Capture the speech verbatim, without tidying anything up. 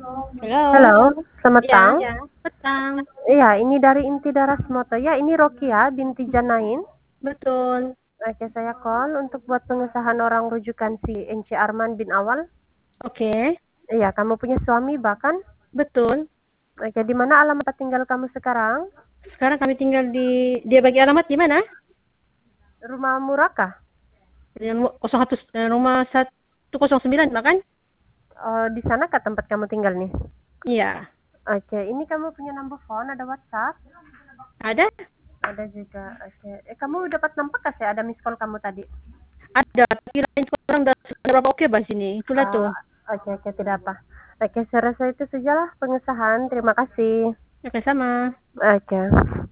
Halo. Halo, selamat Iya, petang. ya, petang. Iya, ini dari Inti Daras Moto. Ya, ini Rokia binti Janain. Betul. Oke, saya call untuk buat pengesahan orang rujukan si N C Arman bin Awal. Oke. Iya, kamu punya suami bahkan? Betul. Oke, di mana alamat tinggal kamu sekarang? Sekarang kami tinggal di dia bagi alamat di mana? Rumah Murakah? Di nol satu eh, rumah seratus sembilan bahkan? Oh, di sana kah tempat kamu tinggal nih? Iya. Oke, ini kamu punya number phone, ada WhatsApp? Ada? Ada juga. Oke. Eh, kamu dapat nampak kah sih ada miss call kamu tadi? Ada, tapi lain sekarang udah berapa oke Bang sini. Itulah Ah, tuh. oke, oke, tidak apa. Oke, saya rasa itu sajalah pengesahan. Terima kasih. Oke, sama. Oke.